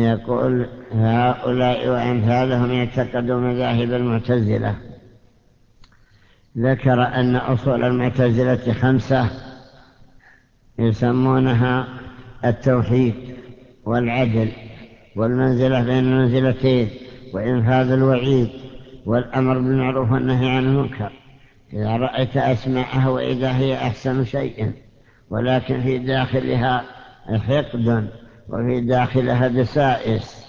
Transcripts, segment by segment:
يقول هؤلاء وأمثالهم يعتقدوا مذاهب المعتزلة. ذكر أن أصول المعتزلة 5 يسمونها التوحيد والعدل والمنزلة بين المنزلتين وإنفاذ الوعيد والأمر بالمعروف والنهي عن المنكر. إذا رأيت أسماءها وإذا هي أحسن شيء، ولكن في داخلها حقد وفي داخلها دسائس.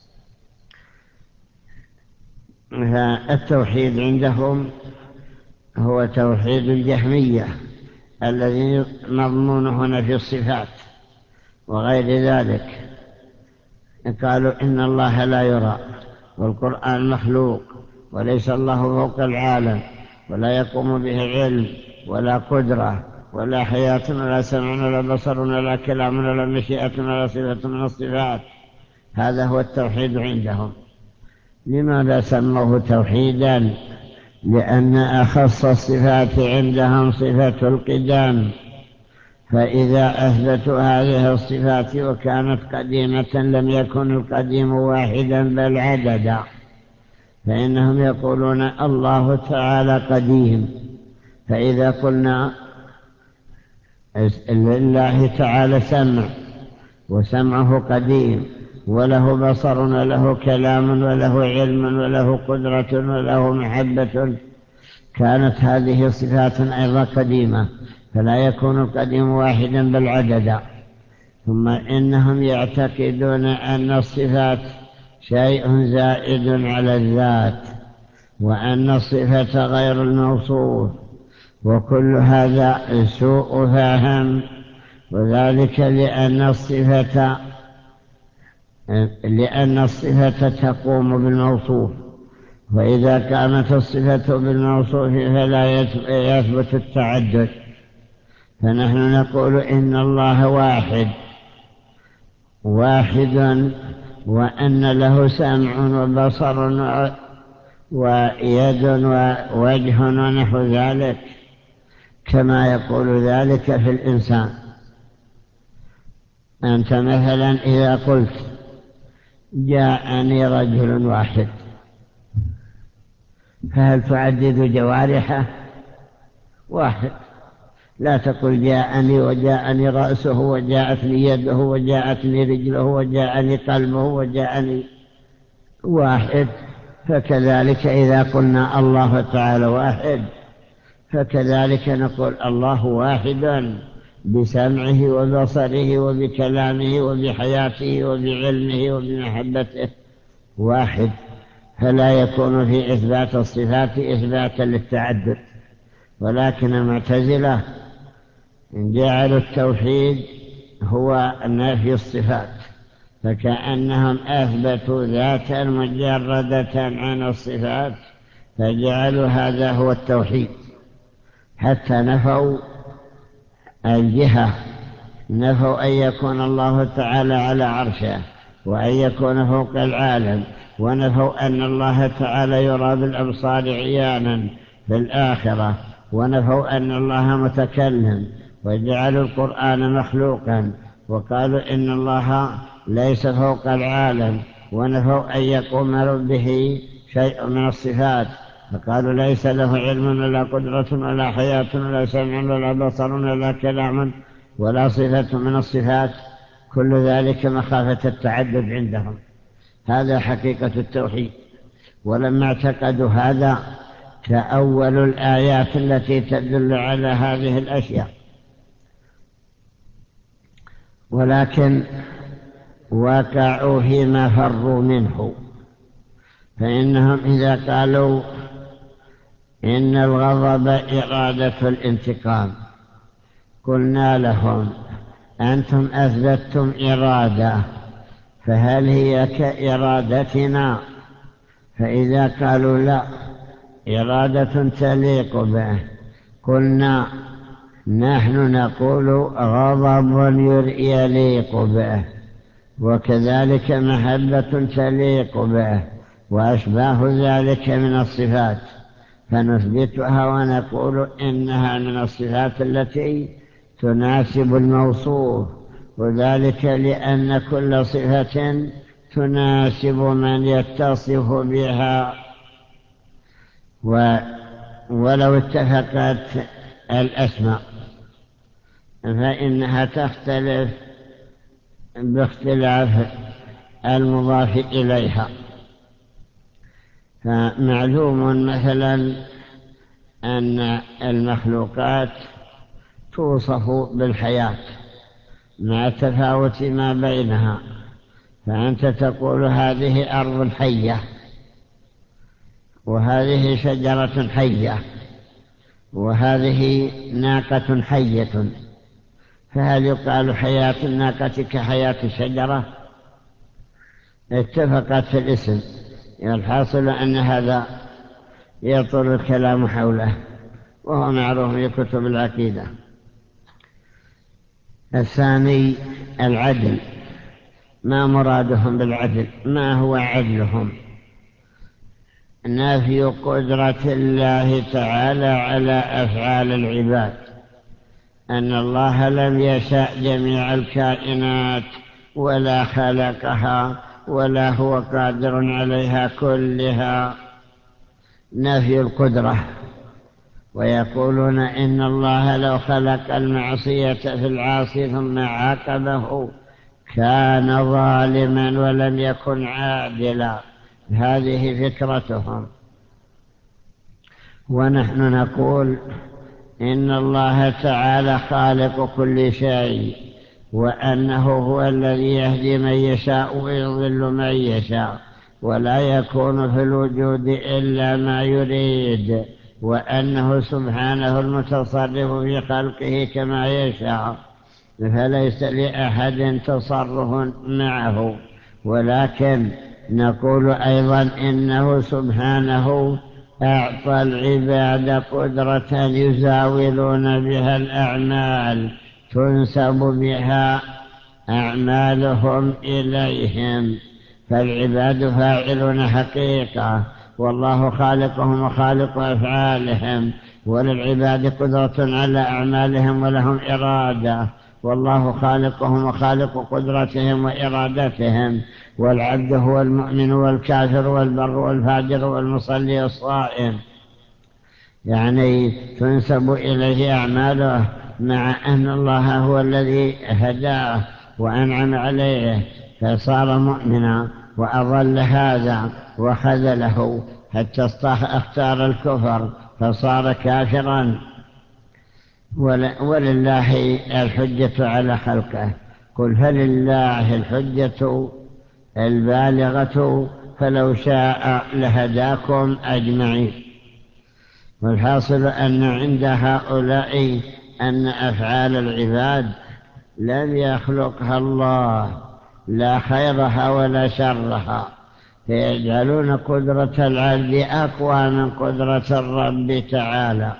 التوحيد عندهم هو توحيد الجهمية الذي مضمونه هنا في الصفات وغير ذلك. قالوا إن الله لا يرى والقرآن مخلوق وليس الله فوق العالم ولا يقوم به علم ولا قدرة ولا حياة ولا سمع ولا بصر ولا كلام ولا مشيئة ولا صفة من الصفات. هذا هو التوحيد عندهم. لماذا سموه توحيدا؟ لأن أخص الصفات عندهم صفة القدام، فإذا أثبتوا هذه الصفات وكانت قديمة لم يكن القديم واحدا بل عددا، فإنهم يقولون الله تعالى قديم، فإذا قلنا لله تعالى سمع وسمعه قديم وله بصر وله كلام وله علم وله قدرة وله محبة، كانت هذه صفات أيضا قديمة، فلا يكون القديم واحدا بل عددا. ثم إنهم يعتقدون أن الصفات شيء زائد على الذات، وأن الصفة غير الموصوف، وكل هذا سوء فهم. وذلك لأن الصفة تقوم بالموصوف، وإذا قامت الصفة بالموصوف فلا يثبت التعدد. فنحن نقول إن الله واحد وأن له سمع وبصر ويد ووجه ونحو ذلك، كما يقول ذلك في الإنسان. أنت مثلا إذا قلت جاءني رجل واحد، فهل تعدد جوارحه؟ واحد. لا تقل جاءني وجاءني رأسه وجاءتني يده وجاءتني رجله وجاءني قلبه وجاءني. واحد. فكذلك إذا قلنا الله تعالى واحد، فكذلك نقول الله واحد بسمعه وبصره وبكلامه وبحياته وبعلمه وبمحبته، واحد. فلا يكون في إثبات الصفات إثباتا للتعدد. ولكن المعتزلة جعلوا التوحيد هو نفي الصفات، فكأنهم أثبتوا ذاتا مجردة عن الصفات، فجعلوا هذا هو التوحيد، حتى نفوا الجهة، نفوا أن يكون الله تعالى على عرشه وأن يكون فوق العالم، ونفوا أن الله تعالى يرى بالأبصار عيانا في الآخرة، ونفوا أن الله متكلم، وجعلوا القرآن مخلوقا، وقالوا إن الله ليس فوق العالم، ونفوا أن يقوم به شيء من الصفات، فقالوا ليس له علم ولا قدرة ولا حياة ولا سمع ولا بصر ولا كلام ولا صفة من الصفات. كل ذلك مخافة التعدد عندهم. هذا حقيقة التوحيد. ولما اعتقدوا هذا تأولوا الآيات التي تدل على هذه الأشياء، ولكن وقعوا فيما فروا منه. فإنهم إذا قالوا إن الغضب إرادة الانتقام، قلنا لهم أنتم أثبتتم إرادة، فهل هي كإرادتنا؟ فإذا قالوا لا، إرادة تليق به، قلنا نحن نقول غضب يليق به، وكذلك محبة تليق به، وأشباه ذلك من الصفات، فنثبتها ونقول إنها من الصفات التي تناسب الموصوف، وذلك لأن كل صفة تناسب من يتصف بها، ولو اتفقت الأسماء فإنها تختلف باختلاف المضاف إليها. فمعلوم مثلا أن المخلوقات توصف بالحياة مع تفاوت ما بينها، فأنت تقول هذه أرض حية، وهذه شجرة حية، وهذه ناقة حية، فهل يقال حياة الناقة كحياة الشجرة؟ اتفقت في الاسم. الحاصل أن هذا يطول الكلام حوله، وهو معروف في كتب العقيدة. الثاني العدل. ما مرادهم بالعدل؟ ما هو عدلهم؟ نفي قدرة الله تعالى على أفعال العباد، أن الله لم يشاء جميع الكائنات ولا خلقها ولا هو قادر عليها كلها، نفي القدرة. ويقولون إن الله لو خلق المعصية في العاصي ثم عاقبه كان ظالما ولم يكن عادلا. هذه فكرتهم. ونحن نقول إن الله تعالى خالق كل شيء، وأنه هو الذي يهدي من يشاء ويضل من يشاء، ولا يكون في الوجود إلا ما يريد، وأنه سبحانه المتصرف في خلقه كما يشاء، فليس لأحد تصرف معه. ولكن نقول أيضا إنه سبحانه أعطى العباد قدرة يزاولون بها الأعمال، تنسب بها أعمالهم إليهم، فالعباد فاعلون حقيقة، والله خالقهم وخالق أفعالهم، وللعباد قدرة على أعمالهم ولهم إرادة، والله خالقهم وخالق قدرتهم وإرادتهم. والعبد هو المؤمن والكافر والبر والفاجر والمصلي والصائم، يعني تنسب إليه أعماله، مع أن الله هو الذي هداه وأنعم عليه فصار مؤمنا، وأضل هذا وخذله حتى اختار الكفر فصار كافرا. ولله الحجة على خلقه. قل فلله الحجة البالغة فلو شاء لهداكم أجمعين. والحاصل أن عند هؤلاء أن أفعال العباد لم يخلقها الله، لا خيرها ولا شرها، فيجعلون قدرة العبد أقوى من قدرة الرب تعالى،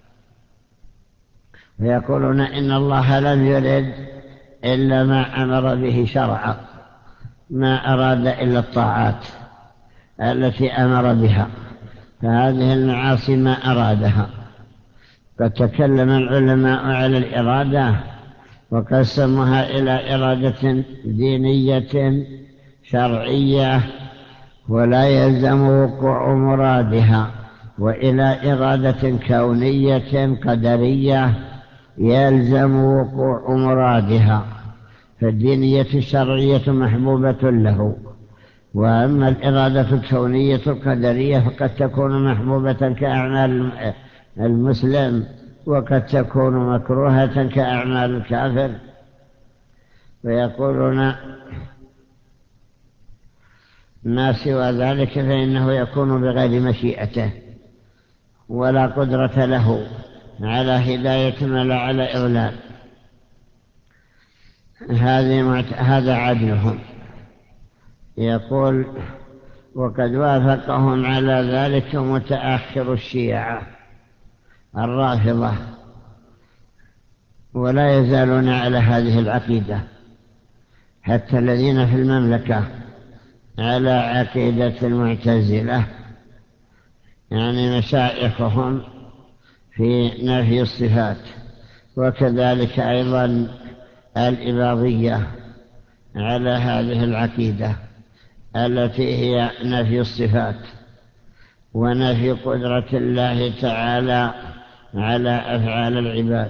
ويقولون إن الله لم يرد إلا ما أمر به شرعا، ما أراد إلا الطاعات التي أمر بها، فهذه المعاصي ما أرادها. قد تكلم العلماء على الإرادة وقسمها إلى إرادة دينية شرعية ولا يلزم وقوع مرادها، وإلى إرادة كونية قدرية يلزم وقوع مرادها، فالدينية الشرعية محبوبة له. وأما الإرادة الكونية القدرية فقد تكون محبوبة كأعمال المسلم، وقد تكون مكروهة كأعمال الكافر. ويقولون ما سوى ذلك فإنه يكون بغير مشيئته، ولا قدرة له على هداية ولا على إضلال. هذا عدلهم. يقول وقد وافقهم على ذلك متأخر الشيعة الرافضة، ولا يزالون على هذه العقيدة، حتى الذين في المملكة على عقيدة المعتزلة، يعني مشايخهم في نفي الصفات، وكذلك أيضا الإباضية على هذه العقيدة، التي هي نفي الصفات ونفي قدرة الله تعالى على أفعال العباد.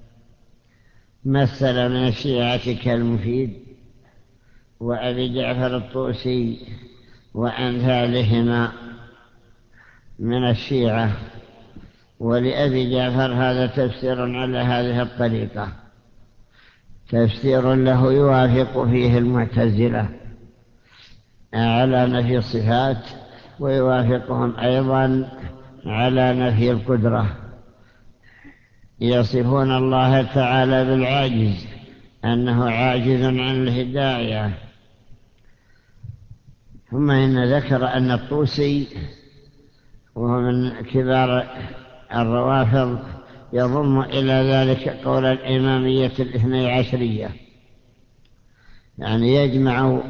مثل من الشيعة كالمفيد وأبي جعفر الطوسي وأمثالهما من الشيعة. ولأبي جعفر هذا تفسير على هذه الطريقة، تفسير له يوافق فيه المعتزلة على نفي الصفات، ويوافقهم أيضا على نفي القدرة. يصفون الله تعالى بالعاجز، أنه عاجز عن الهداية. ثم إن ذكر أن الطوسي وهو من كبار الروافض يضم إلى ذلك قول الإمامية الاثني عشرية، يعني يجمع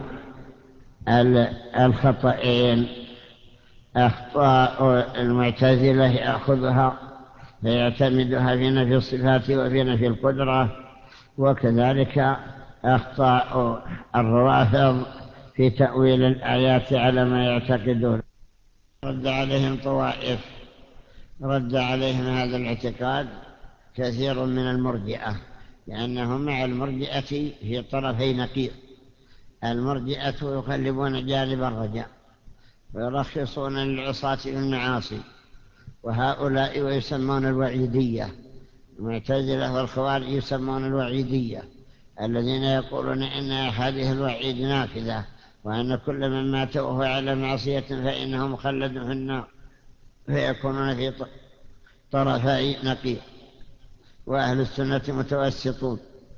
الخطأين، أخطاء المعتزلة يأخذها فيعتمدها في نفي الصفات وفي نفي القدرة، وكذلك أخطاء الروافض في تأويل الآيات على ما يعتقدون. رد عليهم طوائف، رد عليهم هذا الاعتقاد كثير من المرجئة، لأنهم مع المرجئة في طرفي نقيض. المرجئة يقلبون جانب الرجاء ويرخصون للعصاة في المعاصي، وهؤلاء ويسمون الوعيدية. المعتزلة والخوارج يسمون الوعيدية، الذين يقولون إن هذه الوعيد نافذة، وأن كل من مات وهو على معصية فإنه مخلد في النار، فيكونون في طرفي نقيض. وأهل السنة متوسطون.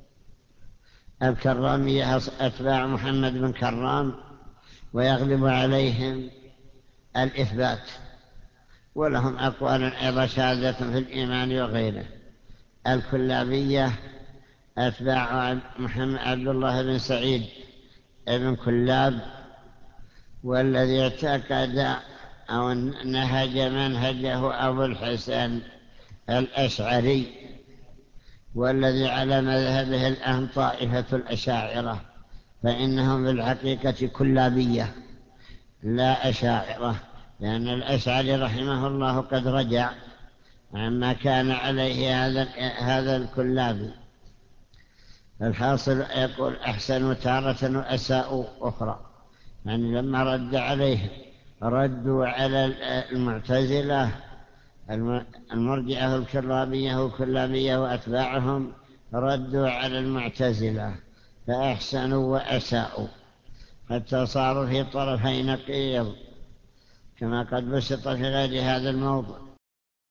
الكرامية أتباع محمد بن كرام، ويغلب عليهم الإثبات، ولهم أقوال أيضا شاذة في الإيمان وغيره. الكلابية أتباع محمد عبد الله بن سعيد بن كلاب، والذي اعتقد أو نهج منهجه أبو الحسن الأشعري، والذي على مذهبه الآن طائفة الأشاعرة، فإنهم بالحقيقة كلابية لا أشاعرة، لأن الأشعري رحمه الله قد رجع عما كان عليه هذا الكلابي. الحاصل يقول أحسن تارة وأساء أخرى، يعني لما رد عليه ردوا على المعتزلة المرجئة الكرامية والكلابية وأتباعهم، ردوا على المعتزلة فأحسنوا وأساءوا، حتى صاروا في طرفي نقيض، كما قد بسط في غير هذا الموضوع.